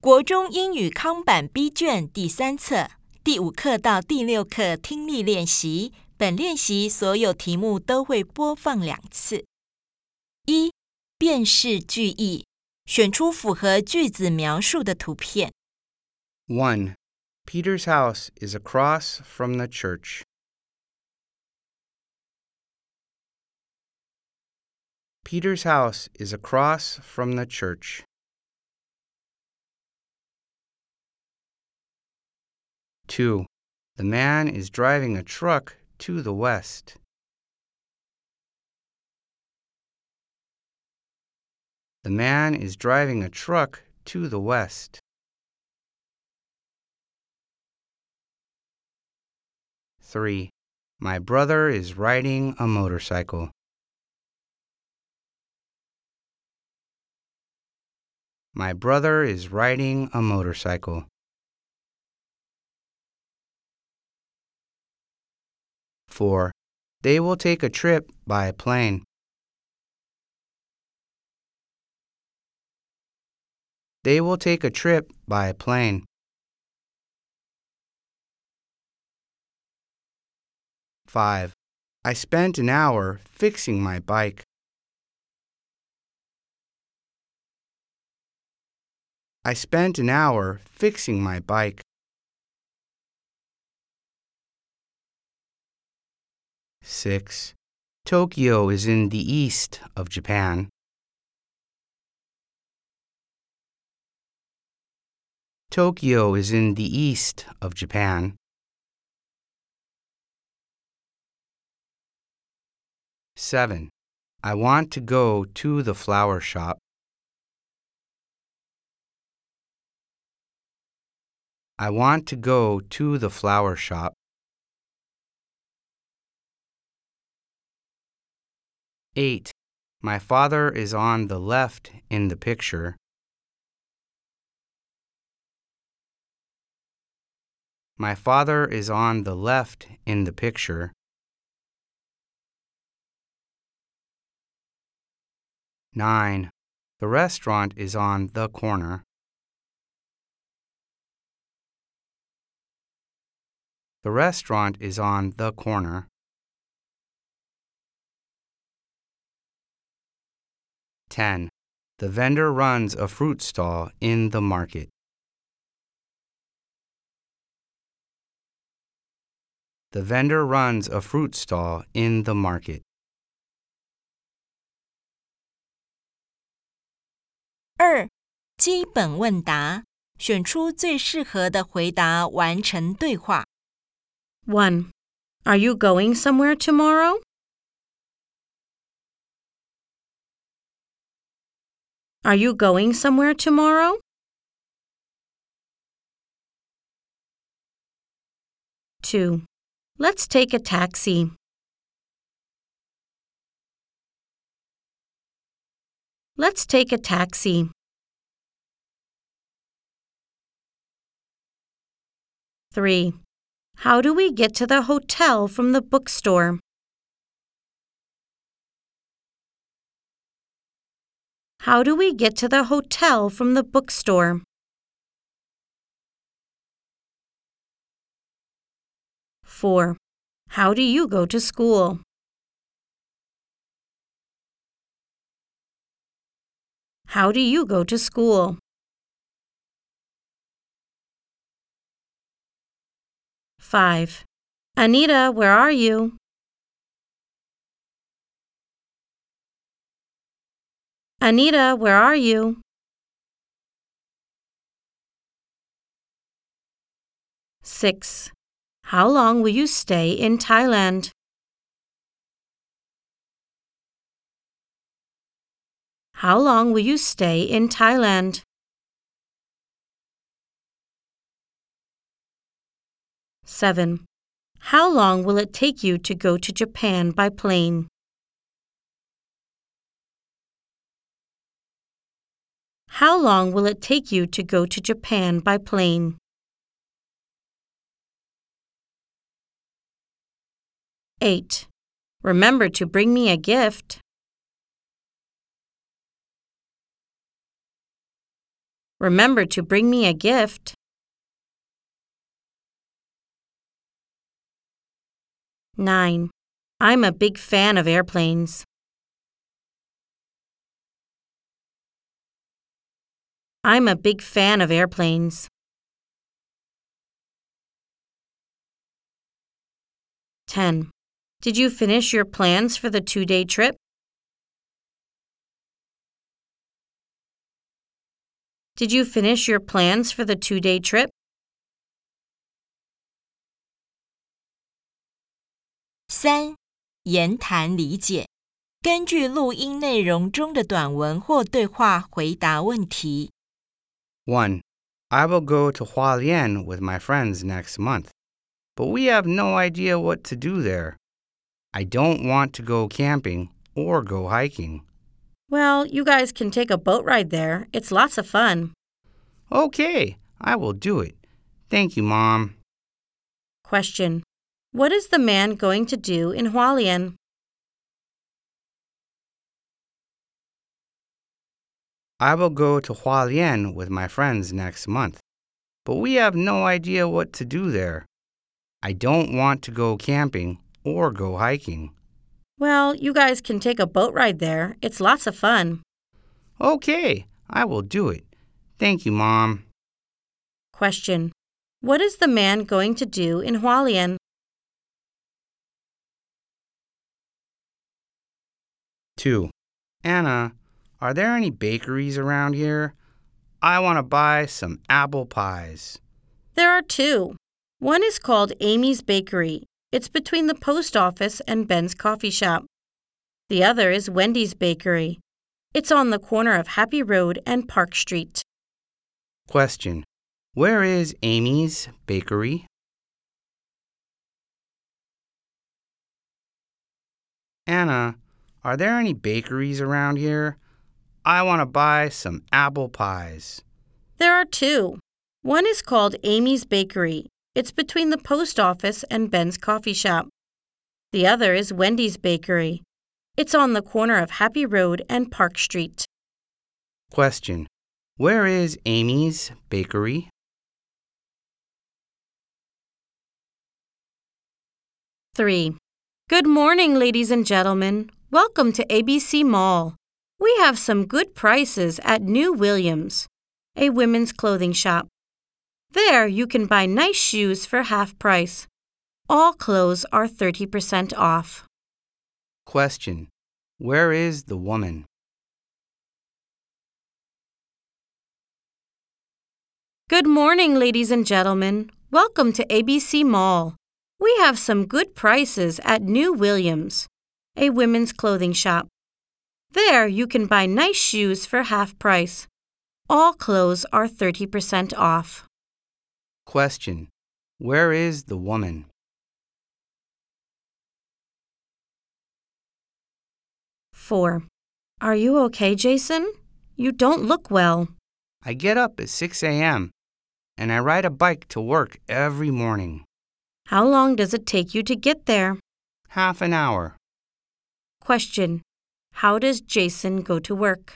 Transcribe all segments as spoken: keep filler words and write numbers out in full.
国中英语康版 B 卷第三册第五课到第六课听力练习，本练习所有题目都会播放两次。一、辨识句意，选出符合句子描述的图片。 one. Peter's house is across from the church. Peter's house is across from the church. two. The man is driving a truck to the west. The man is driving a truck to the west. three. My brother is riding a motorcycle. My brother is riding a motorcycle. four. They will take a trip by plane. They will take a trip by plane. five. I spent an hour fixing my bike. I spent an hour fixing my bike. six. Tokyo is in the east of Japan. Tokyo is in the east of Japan. seven. I want to go to the flower shop. I want to go to the flower shop. eight. My father is on the left in the picture. My father is on the left in the picture. nine. The restaurant is on the corner. The restaurant is on the corner. ten. The vendor runs a fruit stall in the market. The vendor runs a fruit stall in the market. 二、基本问答，选出最适合的回答完成对话。 one. Are you going somewhere tomorrow? Are you going somewhere tomorrow? two. Let's take a taxi. Let's take a taxi. three. How do we get to the hotel from the bookstore? How do we get to the hotel from the bookstore? four. How do you go to school? How do you go to school? five. Anita, where are you? Anita, where are you? six. How long will you stay in Thailand? How long will you stay in Thailand? seven. How long will it take you to go to Japan by plane? How long will it take you to go to Japan by plane? eight. Remember to bring me a gift. Remember to bring me a gift. nine. I'm a big fan of airplanes. I'm a big fan of airplanes. ten. Did you finish your plans for the two-day trip? Did you finish your plans for the two-day trip? 三、言谈理解。根据录音内容中的短文或对话回答问题。 one. I will go to Hualien with my friends next month, but we have no idea what to do there. I don't want to go camping or go hiking. Well, you guys can take a boat ride there. It's lots of fun. Okay, I will do it. Thank you, Mom. Question. What is the man going to do in Hualien? I will go to Hualien with my friends next month, but we have no idea what to do there. I don't want to go camping or go hiking. Well, you guys can take a boat ride there. It's lots of fun. Okay, I will do it. Thank you, Mom. Question. What is the man going to do in Hualien? two. Anna, are there any bakeries around here? I want to buy some apple pies. There are two. One is called Amy's Bakery. It's between the post office and Ben's coffee shop. The other is Wendy's Bakery. It's on the corner of Happy Road and Park Street. Question. Where is Amy's Bakery? Anna, are there any bakeries around here? I want to buy some apple pies. There are two. One is called Amy's Bakery. It's between the post office and Ben's coffee shop. The other is Wendy's Bakery. It's on the corner of Happy Road and Park Street. Question. Where is Amy's Bakery? three. Good morning, ladies and gentlemen. Welcome to A B C Mall. We have some good prices at New Williams, a women's clothing shop. There you can buy nice shoes for half price. All clothes are thirty percent off. Question. Where is the woman? Good morning, ladies and gentlemen. Welcome to A B C Mall. We have some good prices at New Williams, a women's clothing shop. There you can buy nice shoes for half price. All clothes are thirty percent off. Question. Where is the woman? four. Are you okay, Jason? You don't look well. I get up at six a.m. and I ride a bike to work every morning. How long does it take you to get there? Half an hour. Question. How does Jason go to work?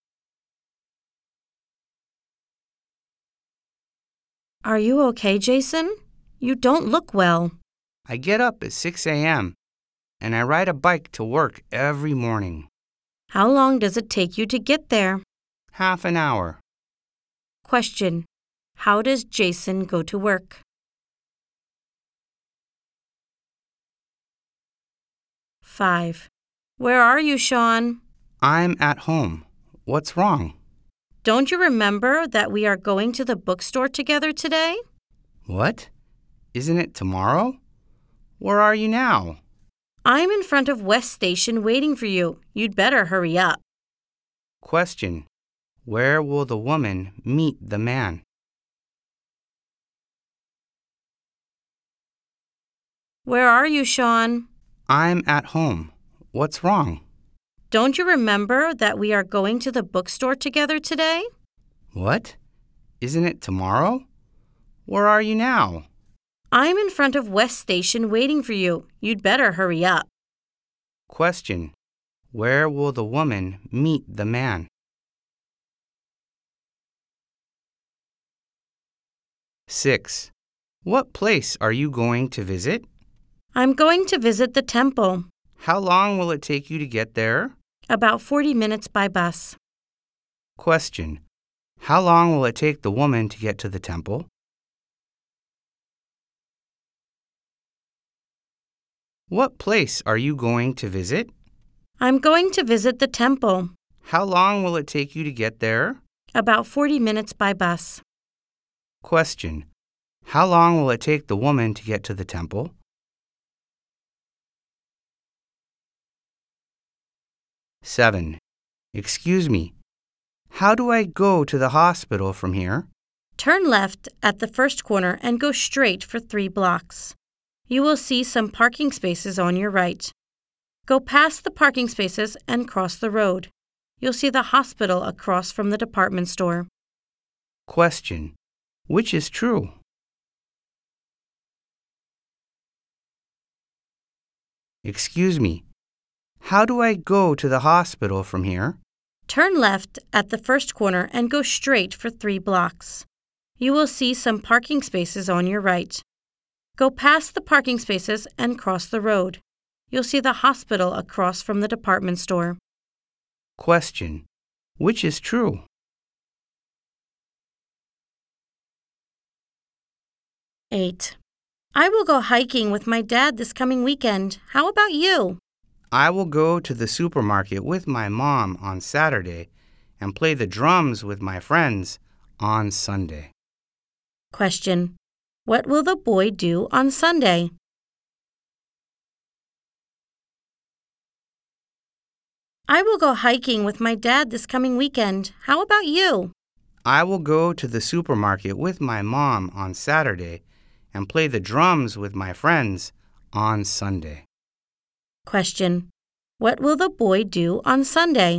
Are you okay, Jason? You don't look well. I get up at six a.m. and I ride a bike to work every morning. How long does it take you to get there? Half an hour. Question. How does Jason go to work? five. Where are you, Sean? I'm at home. What's wrong? Don't you remember that we are going to the bookstore together today? What? Isn't it tomorrow? Where are you now? I'm in front of West Station waiting for you. You'd better hurry up. Question. Where will the woman meet the man? Where are you, Sean? I'm at home. What's wrong? Don't you remember that we are going to the bookstore together today? What? Isn't it tomorrow? Where are you now? I'm in front of West Station waiting for you. You'd better hurry up. Question. Where will the woman meet the man? six. What place are you going to visit? I'm going to visit the temple. How long will it take you to get there? About forty minutes by bus. Question. How long will it take the woman to get to the temple? What place are you going to visit? I'm going to visit the temple. How long will it take you to get there? About forty minutes by bus. Question. How long will it take the woman to get to the temple? seven. Excuse me. How do I go to the hospital from here? Turn left at the first corner and go straight for three blocks. You will see some parking spaces on your right. Go past the parking spaces and cross the road. You'll see the hospital across from the department store. Question. Which is true? Excuse me. How do I go to the hospital from here? Turn left at the first corner and go straight for three blocks. You will see some parking spaces on your right. Go past the parking spaces and cross the road. You'll see the hospital across from the department store. Question. Which is true? eight. I will go hiking with my dad this coming weekend. How about you? I will go to the supermarket with my mom on Saturday and play the drums with my friends on Sunday. Question. What will the boy do on Sunday? I will go hiking with my dad this coming weekend. How about you? I will go to the supermarket with my mom on Saturday and play the drums with my friends on Sunday. Question. What will the boy do on Sunday?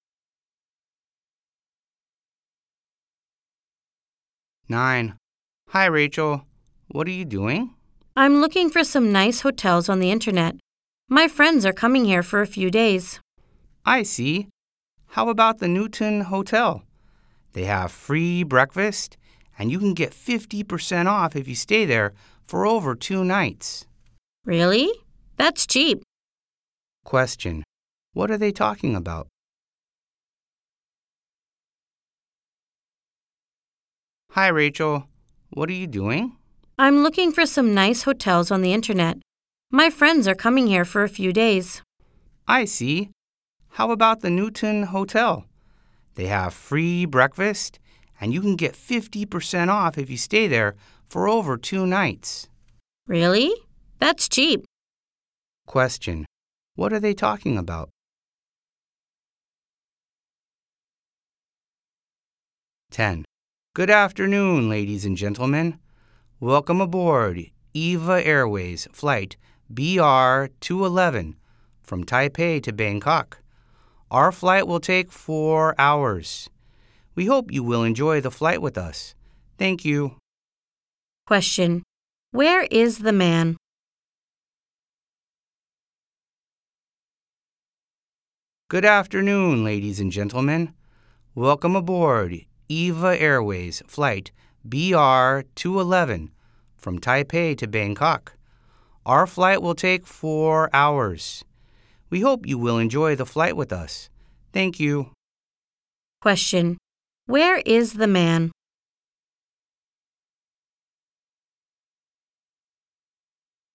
nine. Hi, Rachel. What are you doing? I'm looking for some nice hotels on the internet. My friends are coming here for a few days. I see. How about the Newton Hotel? They have free breakfast, and you can get fifty percent off if you stay there for over two nights. Really? That's cheap. Question. What are they talking about? Hi, Rachel. What are you doing? I'm looking for some nice hotels on the internet. My friends are coming here for a few days. I see. How about the Newton Hotel? They have free breakfast, and you can get fifty percent off if you stay there for over two nights. Really? That's cheap. Question. What are they talking about? ten. Good afternoon, ladies and gentlemen. Welcome aboard EVA Airways Flight B R two eleven from Taipei to Bangkok. Our flight will take four hours. We hope you will enjoy the flight with us. Thank you. Question. Where is the man? Good afternoon, ladies and gentlemen. Welcome aboard EVA Airways Flight B R two eleven from Taipei to Bangkok. Our flight will take four hours. We hope you will enjoy the flight with us. Thank you. Question. Where is the man?